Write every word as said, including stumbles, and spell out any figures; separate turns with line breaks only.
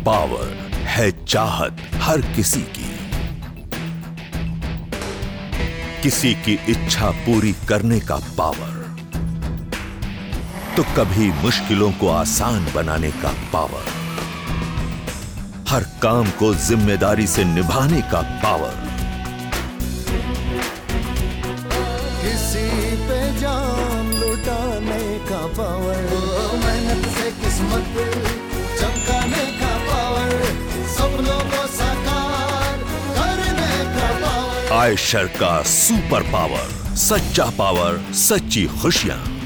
Power है चाहत हर किसी की, किसी की इच्छा पूरी करने का पावर, तो कभी मुश्किलों को आसान बनाने का पावर, हर काम को जिम्मेदारी से निभाने का पावर,
किसी पे जान लुटाने का पावर, मेहनत से किस्मत चमकाने का पावर, सपनों को साकार करने का पावर।
आयशर का सुपर पावर, सच्चा पावर, सच्ची खुशियां।